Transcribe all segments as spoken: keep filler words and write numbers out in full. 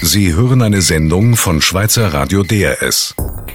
Sie hören eine Sendung von Schweizer Radio D R S.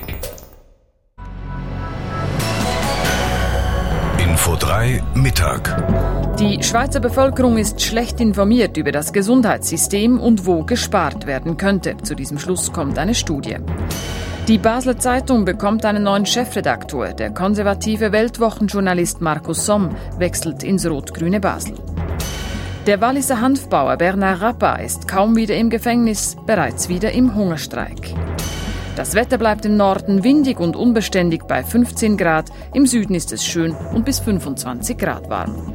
Info drei Mittag. Die Schweizer Bevölkerung ist schlecht informiert über das Gesundheitssystem und wo gespart werden könnte. Zu diesem Schluss kommt eine Studie. Die Basler Zeitung bekommt einen neuen Chefredaktor. Der konservative Weltwochenjournalist Markus Somm wechselt ins rot-grüne Basel. Der Walliser Hanfbauer Bernard Rappa ist kaum wieder im Gefängnis, bereits wieder im Hungerstreik. Das Wetter bleibt im Norden windig und unbeständig bei fünfzehn Grad, im Süden ist es schön und bis fünfundzwanzig Grad warm.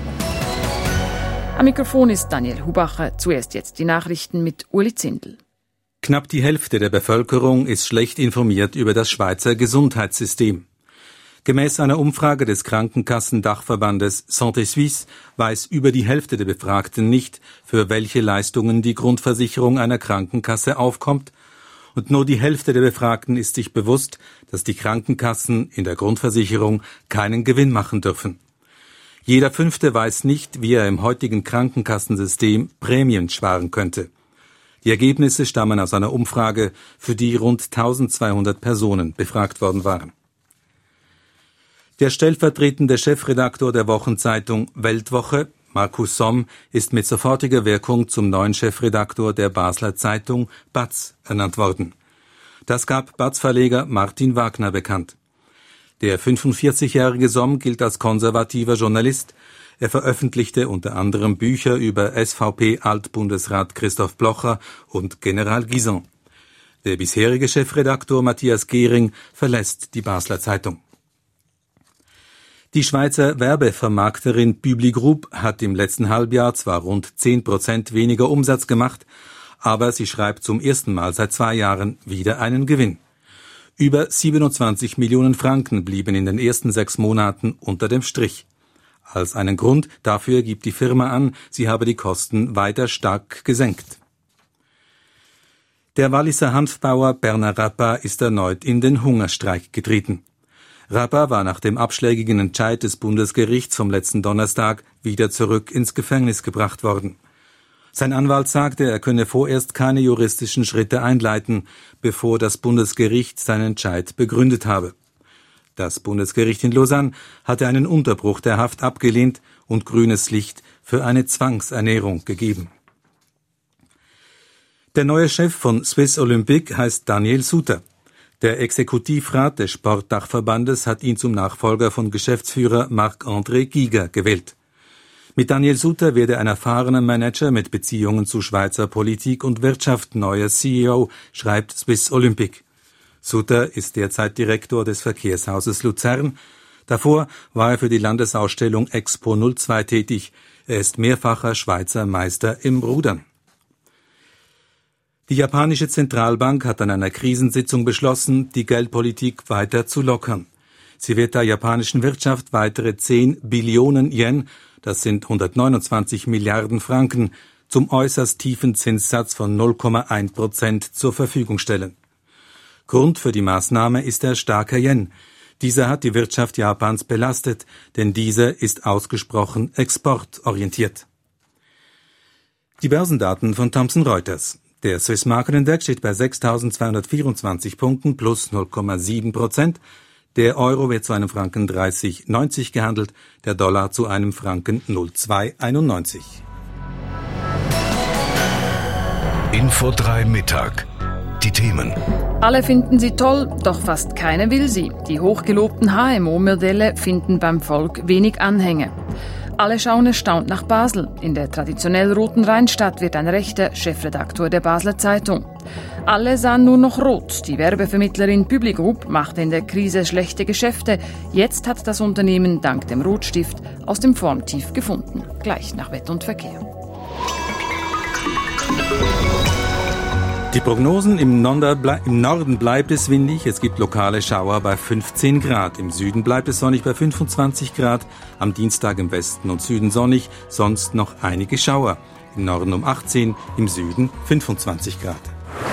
Am Mikrofon ist Daniel Hubacher. Zuerst jetzt die Nachrichten mit Uli Zindel. Knapp die Hälfte der Bevölkerung ist schlecht informiert über das Schweizer Gesundheitssystem. Gemäß einer Umfrage des Krankenkassendachverbandes Santé Suisse weiß über die Hälfte der Befragten nicht, für welche Leistungen die Grundversicherung einer Krankenkasse aufkommt, und nur die Hälfte der Befragten ist sich bewusst, dass die Krankenkassen in der Grundversicherung keinen Gewinn machen dürfen. Jeder Fünfte weiß nicht, wie er im heutigen Krankenkassensystem Prämien sparen könnte. Die Ergebnisse stammen aus einer Umfrage, für die rund eintausendzweihundert Personen befragt worden waren. Der stellvertretende Chefredaktor der Wochenzeitung Weltwoche, Markus Somm, ist mit sofortiger Wirkung zum neuen Chefredaktor der Basler Zeitung B A Z ernannt worden. Das gab B A Z-Verleger Martin Wagner bekannt. Der fünfundvierzigjährige Somm gilt als konservativer Journalist. Er veröffentlichte unter anderem Bücher über S V P-Altbundesrat Christoph Blocher und General Guisan. Der bisherige Chefredaktor Matthias Gehring verlässt die Basler Zeitung. Die Schweizer Werbevermarkterin Publi Group hat im letzten Halbjahr zwar rund zehn Prozent weniger Umsatz gemacht, aber sie schreibt zum ersten Mal seit zwei Jahren wieder einen Gewinn. Über siebenundzwanzig Millionen Franken blieben in den ersten sechs Monaten unter dem Strich. Als einen Grund dafür gibt die Firma an, sie habe die Kosten weiter stark gesenkt. Der Walliser Hanfbauer Bernard Rappa ist erneut in den Hungerstreik getreten. Rappa war nach dem abschlägigen Entscheid des Bundesgerichts vom letzten Donnerstag wieder zurück ins Gefängnis gebracht worden. Sein Anwalt sagte, er könne vorerst keine juristischen Schritte einleiten, bevor das Bundesgericht seinen Entscheid begründet habe. Das Bundesgericht in Lausanne hatte einen Unterbruch der Haft abgelehnt und grünes Licht für eine Zwangsernährung gegeben. Der neue Chef von Swiss Olympic heißt Daniel Suter. Der Exekutivrat des Sportdachverbandes hat ihn zum Nachfolger von Geschäftsführer Marc-André Giger gewählt. Mit Daniel Suter werde ein erfahrener Manager mit Beziehungen zu Schweizer Politik und Wirtschaft neuer C E O, schreibt Swiss Olympic. Suter ist derzeit Direktor des Verkehrshauses Luzern. Davor war er für die Landesausstellung Expo null zwei tätig. Er ist mehrfacher Schweizer Meister im Rudern. Die japanische Zentralbank hat an einer Krisensitzung beschlossen, die Geldpolitik weiter zu lockern. Sie wird der japanischen Wirtschaft weitere zehn Billionen Yen, das sind hundertneunundzwanzig Milliarden Franken, zum äußerst tiefen Zinssatz von null Komma eins Prozent zur Verfügung stellen. Grund für die Maßnahme ist der starke Yen. Dieser hat die Wirtschaft Japans belastet, denn diese ist ausgesprochen exportorientiert. Die Börsendaten von Thomson Reuters. Der Swiss Market Index steht bei sechstausendzweihundertvierundzwanzig Punkten plus null Komma sieben Prozent. Der Euro wird zu einem Franken dreißig Komma neunzig gehandelt, der Dollar zu einem Franken null Komma zwei einundneunzig. Info drei Mittag. Die Themen. Alle finden sie toll, doch fast keiner will sie. Die hochgelobten H M O-Modelle finden beim Volk wenig Anhänger. Alle schauen erstaunt nach Basel. In der traditionell roten Rheinstadt wird ein rechter Chefredaktor der Basler Zeitung. Alle sahen nur noch rot. Die Werbevermittlerin Publi Group machte in der Krise schlechte Geschäfte. Jetzt hat das Unternehmen dank dem Rotstift aus dem Formtief gefunden. Gleich nach Wetter und Verkehr. Die Prognosen: im Norden bleibt es windig, es gibt lokale Schauer bei fünfzehn Grad. Im Süden bleibt es sonnig bei fünfundzwanzig Grad. Am Dienstag im Westen und Süden sonnig, sonst noch einige Schauer. Im Norden um achtzehn, im Süden fünfundzwanzig Grad.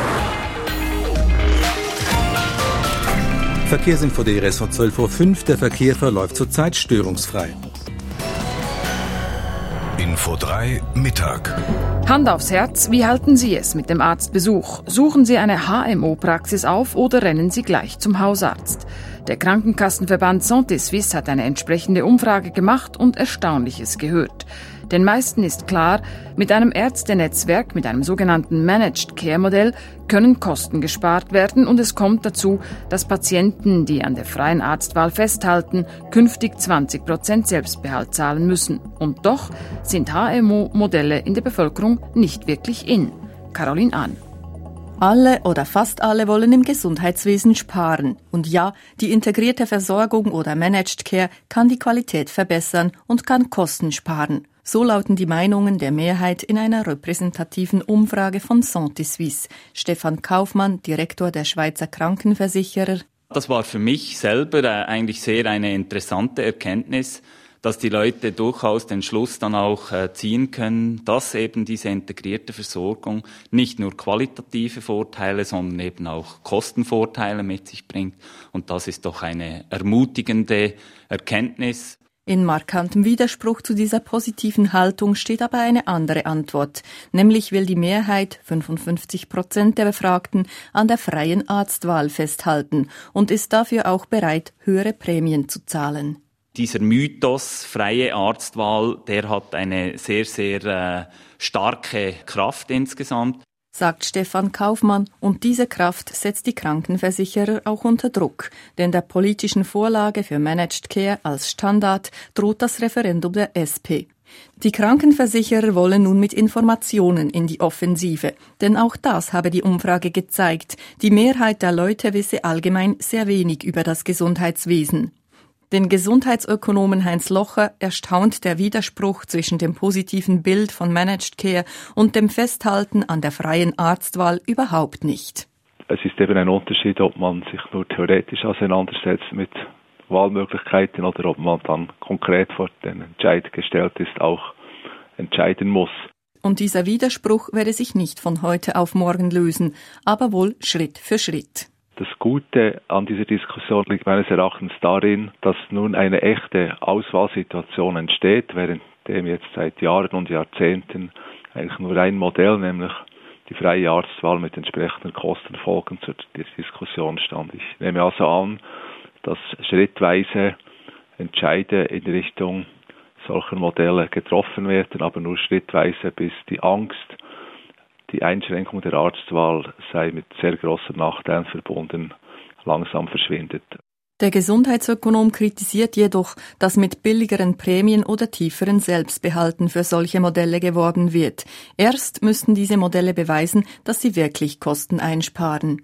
Verkehrsinfo der R S von zwölf Uhr fünf. Der Verkehr verläuft zurzeit störungsfrei. Info drei Mittag. Hand aufs Herz, wie halten Sie es mit dem Arztbesuch? Suchen Sie eine H M O-Praxis auf oder rennen Sie gleich zum Hausarzt? Der Krankenkassenverband Santé Suisse hat eine entsprechende Umfrage gemacht und Erstaunliches gehört. Den meisten ist klar, mit einem Ärztenetzwerk, mit einem sogenannten Managed Care Modell, können Kosten gespart werden und es kommt dazu, dass Patienten, die an der freien Arztwahl festhalten, künftig zwanzig Prozent Selbstbehalt zahlen müssen. Und doch sind H M O-Modelle in der Bevölkerung nicht wirklich in. Caroline Ahn. Alle oder fast alle wollen im Gesundheitswesen sparen. Und ja, die integrierte Versorgung oder Managed Care kann die Qualität verbessern und kann Kosten sparen. So lauten die Meinungen der Mehrheit in einer repräsentativen Umfrage von Santé Suisse. Stefan Kaufmann, Direktor der Schweizer Krankenversicherer. Das war für mich selber äh, eigentlich sehr eine interessante Erkenntnis, dass die Leute durchaus den Schluss dann auch äh, ziehen können, dass eben diese integrierte Versorgung nicht nur qualitative Vorteile, sondern eben auch Kostenvorteile mit sich bringt. Und das ist doch eine ermutigende Erkenntnis. In markantem Widerspruch zu dieser positiven Haltung steht aber eine andere Antwort. Nämlich will die Mehrheit, fünfundfünfzig Prozent der Befragten, an der freien Arztwahl festhalten und ist dafür auch bereit, höhere Prämien zu zahlen. Dieser Mythos freie Arztwahl, der hat eine sehr, sehr äh, starke Kraft insgesamt. Sagt Stefan Kaufmann, und diese Kraft setzt die Krankenversicherer auch unter Druck. Denn der politischen Vorlage für Managed Care als Standard droht das Referendum der S P. Die Krankenversicherer wollen nun mit Informationen in die Offensive. Denn auch das habe die Umfrage gezeigt. Die Mehrheit der Leute wisse allgemein sehr wenig über das Gesundheitswesen. Den Gesundheitsökonomen Heinz Locher erstaunt der Widerspruch zwischen dem positiven Bild von Managed Care und dem Festhalten an der freien Arztwahl überhaupt nicht. Es ist eben ein Unterschied, ob man sich nur theoretisch auseinandersetzt mit Wahlmöglichkeiten oder ob man dann konkret vor den Entscheid gestellt ist, auch entscheiden muss. Und dieser Widerspruch werde sich nicht von heute auf morgen lösen, aber wohl Schritt für Schritt. Das Gute an dieser Diskussion liegt meines Erachtens darin, dass nun eine echte Auswahlsituation entsteht, während dem jetzt seit Jahren und Jahrzehnten eigentlich nur ein Modell, nämlich die freie Arztwahl mit entsprechenden Kostenfolgen zur Diskussion stand. Ich nehme also an, dass schrittweise Entscheide in Richtung solcher Modelle getroffen werden, aber nur schrittweise, bis die Angst, die Einschränkung der Arztwahl sei mit sehr großen Nachteilen verbunden, langsam verschwindet. Der Gesundheitsökonom kritisiert jedoch, dass mit billigeren Prämien oder tieferen Selbstbehalten für solche Modelle geworben wird. Erst müssten diese Modelle beweisen, dass sie wirklich Kosten einsparen.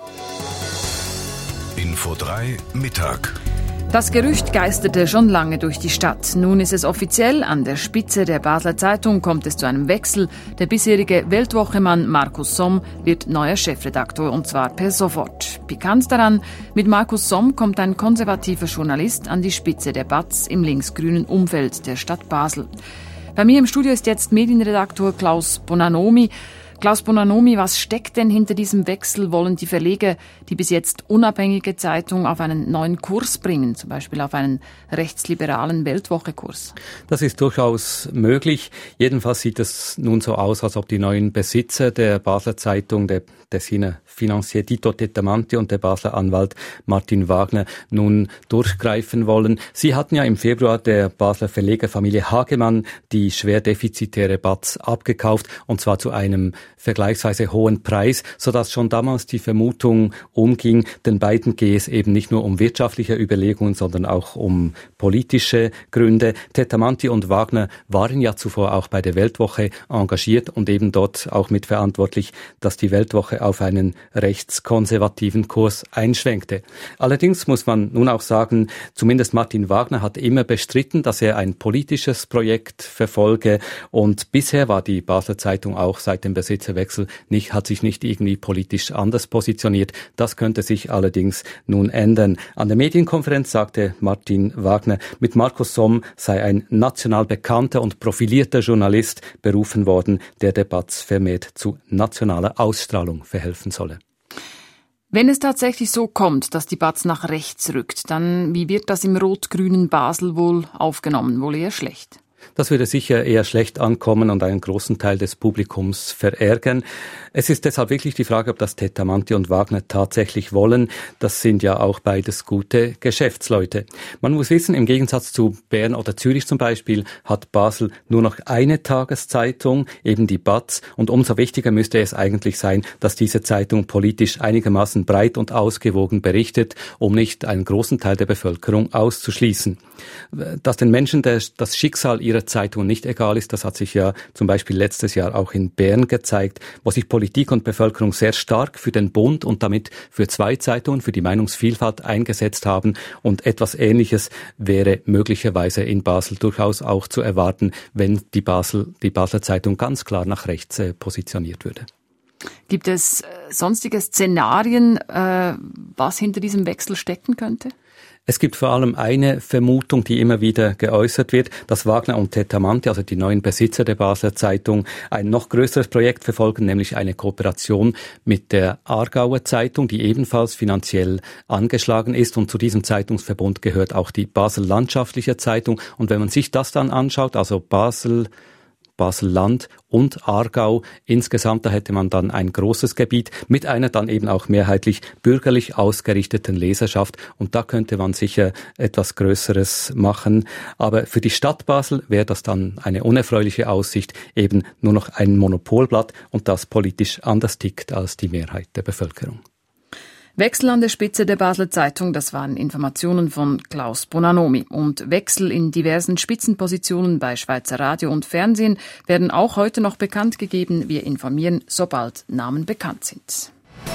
Info drei Mittag. Das Gerücht geisterte schon lange durch die Stadt. Nun ist es offiziell. An der Spitze der Basler Zeitung kommt es zu einem Wechsel. Der bisherige Weltwochemann Markus Somm wird neuer Chefredaktor, und zwar per sofort. Pikant daran, mit Markus Somm kommt ein konservativer Journalist an die Spitze der B A Z im linksgrünen Umfeld der Stadt Basel. Bei mir im Studio ist jetzt Medienredaktor Klaus Bonanomi. Klaus Bonanomi, was steckt denn hinter diesem Wechsel? Wollen die Verleger die bis jetzt unabhängige Zeitung auf einen neuen Kurs bringen, zum Beispiel auf einen rechtsliberalen Weltwoche-Kurs? Das ist durchaus möglich. Jedenfalls sieht es nun so aus, als ob die neuen Besitzer der Basler Zeitung, der Tessiner Financier Tito Tettamanti und der Basler Anwalt Martin Wagner, nun durchgreifen wollen. Sie hatten ja im Februar der Basler Verlegerfamilie Hagemann die schwer defizitäre B A Z abgekauft, und zwar zu einem vergleichsweise hohen Preis, sodass schon damals die Vermutung umging, den beiden gehe es eben nicht nur um wirtschaftliche Überlegungen, sondern auch um politische Gründe. Tettamanti und Wagner waren ja zuvor auch bei der Weltwoche engagiert und eben dort auch mitverantwortlich, dass die Weltwoche auf einen rechtskonservativen Kurs einschwenkte. Allerdings muss man nun auch sagen, zumindest Martin Wagner hat immer bestritten, dass er ein politisches Projekt verfolge, und bisher war die Basler Zeitung auch seit dem Besitzerwechsel nicht, hat sich nicht irgendwie politisch anders positioniert. Das könnte sich allerdings nun ändern. An der Medienkonferenz sagte Martin Wagner, mit Markus Somm sei ein national bekannter und profilierter Journalist berufen worden, der der B A Z vermehrt zu nationaler Ausstrahlung verhelfen solle. Wenn es tatsächlich so kommt, dass die B A Z nach rechts rückt, dann wie wird das im rot-grünen Basel wohl aufgenommen? Wohl eher schlecht? Das würde sicher eher schlecht ankommen und einen großen Teil des Publikums verärgern. Es ist deshalb wirklich die Frage, ob das Tetamanti und Wagner tatsächlich wollen. Das sind ja auch beides gute Geschäftsleute. Man muss wissen, im Gegensatz zu Bern oder Zürich zum Beispiel hat Basel nur noch eine Tageszeitung, eben die B A Z. Und umso wichtiger müsste es eigentlich sein, dass diese Zeitung politisch einigermaßen breit und ausgewogen berichtet, um nicht einen großen Teil der Bevölkerung auszuschließen. Dass den Menschen das Schicksal ihrer Zeitung nicht egal ist, das hat sich ja zum Beispiel letztes Jahr auch in Bern gezeigt, wo sich Politik und Bevölkerung sehr stark für den Bund und damit für zwei Zeitungen, für die Meinungsvielfalt eingesetzt haben. Und etwas Ähnliches wäre möglicherweise in Basel durchaus auch zu erwarten, wenn die Basel, die Basler Zeitung ganz klar nach rechts äh, positioniert würde. Gibt es äh, sonstige Szenarien, äh, was hinter diesem Wechsel stecken könnte? Es gibt vor allem eine Vermutung, die immer wieder geäußert wird, dass Wagner und Tetamanti, also die neuen Besitzer der Basler Zeitung, ein noch größeres Projekt verfolgen, nämlich eine Kooperation mit der Aargauer Zeitung, die ebenfalls finanziell angeschlagen ist. Und zu diesem Zeitungsverbund gehört auch die Basel Landschaftliche Zeitung. Und wenn man sich das dann anschaut, also Basel, Basel-Land und Aargau. Insgesamt, da hätte man dann ein großes Gebiet mit einer dann eben auch mehrheitlich bürgerlich ausgerichteten Leserschaft. Und da könnte man sicher etwas Größeres machen. Aber für die Stadt Basel wäre das dann eine unerfreuliche Aussicht, eben nur noch ein Monopolblatt und das politisch anders tickt als die Mehrheit der Bevölkerung. Wechsel an der Spitze der Basler Zeitung, das waren Informationen von Klaus Bonanomi. Und Wechsel in diversen Spitzenpositionen bei Schweizer Radio und Fernsehen werden auch heute noch bekannt gegeben. Wir informieren, sobald Namen bekannt sind.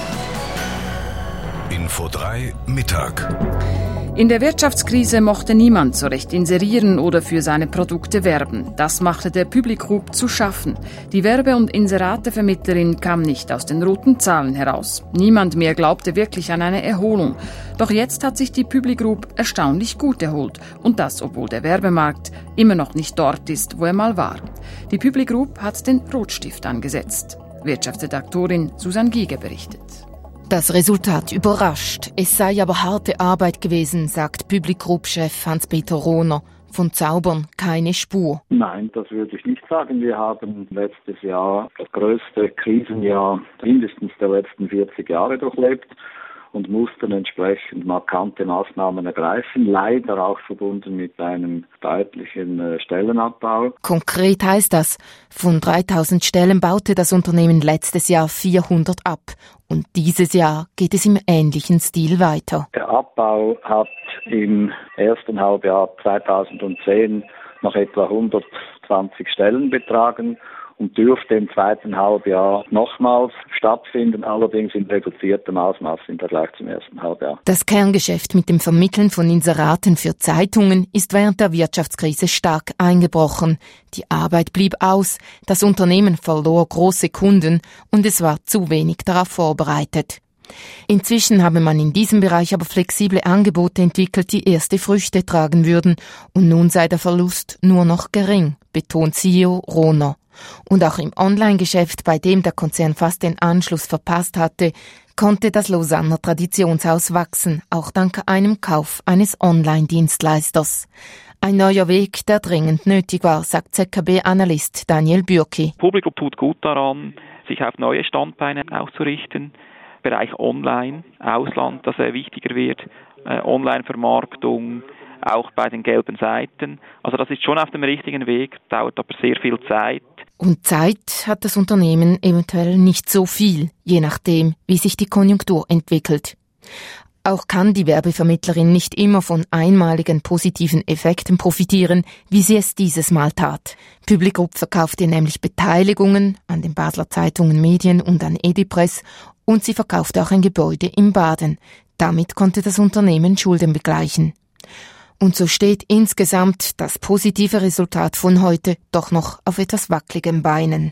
Info drei Mittag. In der Wirtschaftskrise mochte niemand so recht inserieren oder für seine Produkte werben. Das machte der Publigroup zu schaffen. Die Werbe- und Inseratevermittlerin kam nicht aus den roten Zahlen heraus. Niemand mehr glaubte wirklich an eine Erholung. Doch jetzt hat sich die Publigroup erstaunlich gut erholt. Und das, obwohl der Werbemarkt immer noch nicht dort ist, wo er mal war. Die Publigroup hat den Rotstift angesetzt. Wirtschaftsredaktorin Susanne Giger berichtet. Das Resultat überrascht. Es sei aber harte Arbeit gewesen, sagt Publigroup-Chef Hans-Peter Rohner. Von Zaubern keine Spur. Nein, das würde ich nicht sagen. Wir haben letztes Jahr das größte Krisenjahr mindestens der letzten vierzig Jahre durchlebt und mussten entsprechend markante Maßnahmen ergreifen, leider auch verbunden mit einem deutlichen äh, Stellenabbau. Konkret heißt das, von dreitausend Stellen baute das Unternehmen letztes Jahr vierhundert ab. Und dieses Jahr geht es im ähnlichen Stil weiter. Der Abbau hat im ersten Halbjahr zweitausendzehn noch etwa hundertzwanzig Stellen betragen und dürfte im zweiten Halbjahr nochmals stattfinden, allerdings in reduziertem Ausmaß im Vergleich zum ersten Halbjahr. Das Kerngeschäft mit dem Vermitteln von Inseraten für Zeitungen ist während der Wirtschaftskrise stark eingebrochen. Die Arbeit blieb aus, das Unternehmen verlor große Kunden und es war zu wenig darauf vorbereitet. Inzwischen habe man in diesem Bereich aber flexible Angebote entwickelt, die erste Früchte tragen würden. Und nun sei der Verlust nur noch gering, betont C E O Rohner. Und auch im Online-Geschäft, bei dem der Konzern fast den Anschluss verpasst hatte, konnte das Lausanner Traditionshaus wachsen, auch dank einem Kauf eines Online-Dienstleisters. Ein neuer Weg, der dringend nötig war, sagt Z K B-Analyst Daniel Bürki. Publigroup tut gut daran, sich auf neue Standbeine auszurichten. Bereich Online, Ausland, das er wichtiger wird, äh, Online-Vermarktung, auch bei den gelben Seiten. Also das ist schon auf dem richtigen Weg, dauert aber sehr viel Zeit. Und Zeit hat das Unternehmen eventuell nicht so viel, je nachdem, wie sich die Konjunktur entwickelt. Auch kann die Werbevermittlerin nicht immer von einmaligen positiven Effekten profitieren, wie sie es dieses Mal tat. Publigroup verkaufte nämlich Beteiligungen an den Basler Zeitungen Medien und an Edipress und sie verkaufte auch ein Gebäude in Baden. Damit konnte das Unternehmen Schulden begleichen. Und so steht insgesamt das positive Resultat von heute doch noch auf etwas wackeligen Beinen.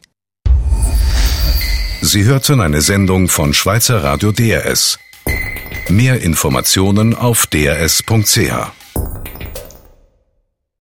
Sie hörten eine Sendung von Schweizer Radio D R S. Mehr Informationen auf d r s punkt c h.